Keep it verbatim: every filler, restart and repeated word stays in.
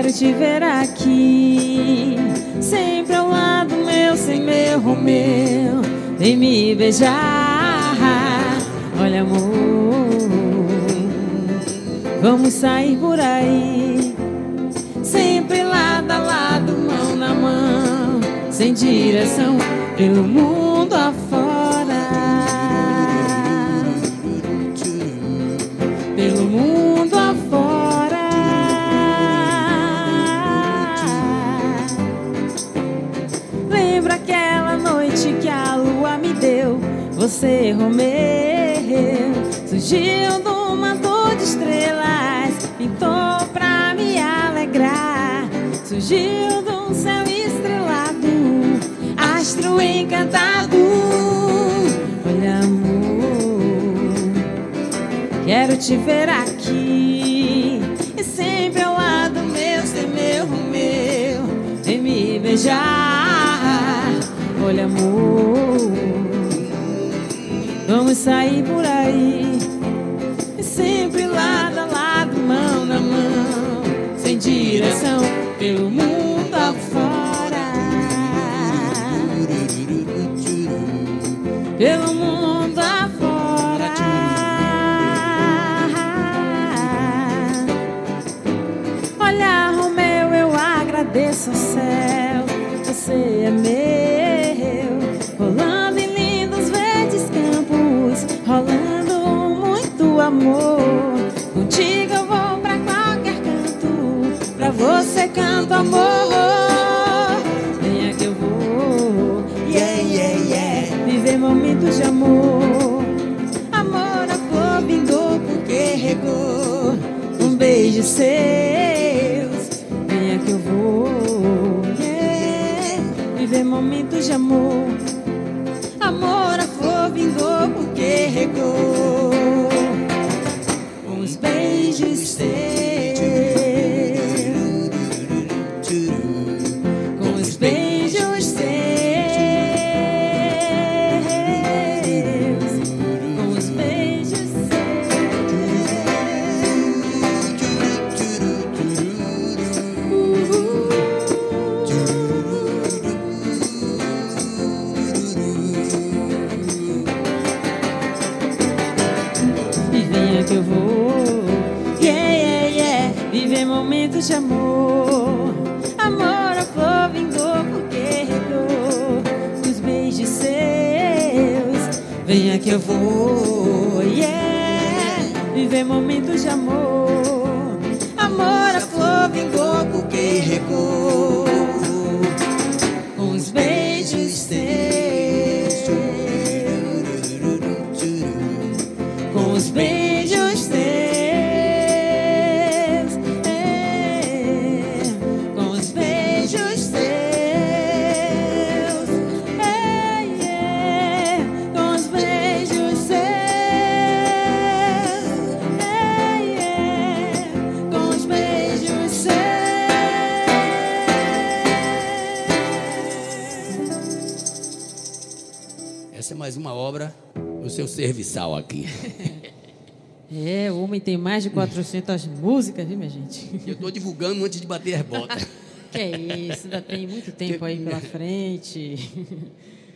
Quero te ver aqui, sempre ao lado meu, sem meu Romeu. Vem me beijar, olha amor, vamos sair por aí, sempre lado a lado, mão na mão, sem direção, pelo mundo afora, pelo mundo afora. Lembra aquela noite que a lua me deu, você, Romeu, surgiu do manto de estrelas, pintou pra me alegrar, surgiu do céu estrelado, astro encantado. Olha amor, quero te ver aqui, e sempre ao lado meu, ser meu Romeu. Vem me beijar, olha amor, vamos sair por aí, e sempre lado a lado, mão na mão, sem direção, pelo mundo afora, pelo mundo afora. Olha, Romeu, eu agradeço ao céu, você é meu, rolando em lindos verdes campos, rolando muito amor. Contigo eu vou pra qualquer canto, pra você canto amor. Venha que eu vou, yeah, yeah, yeah, viver momentos de amor. Amor, a flor vingou porque regou um beijo seus. Venha que eu vou, yeah, viver momentos de amor. Amor, a flor vingou porque regou uns beijos seus, com os beijos seus, com os beijos que eu vou, yeah, yeah, yeah, viver momentos de amor. Amor, a flor vingou porque regou os beijos seus. Venha que eu vou, yeah, viver momentos de amor. Amor, a flor vingou porque regou com os beijos seus, com os beijos seus, é, com os beijos seus, é, é, com os beijos seus, é, é, com os beijos seus. Essa é mais uma obra no seu serviçal aqui. É, o homem tem mais de quatrocentas músicas, viu, minha gente? Eu estou divulgando antes de bater as botas. Que é isso, ainda tem muito tempo aí pela frente.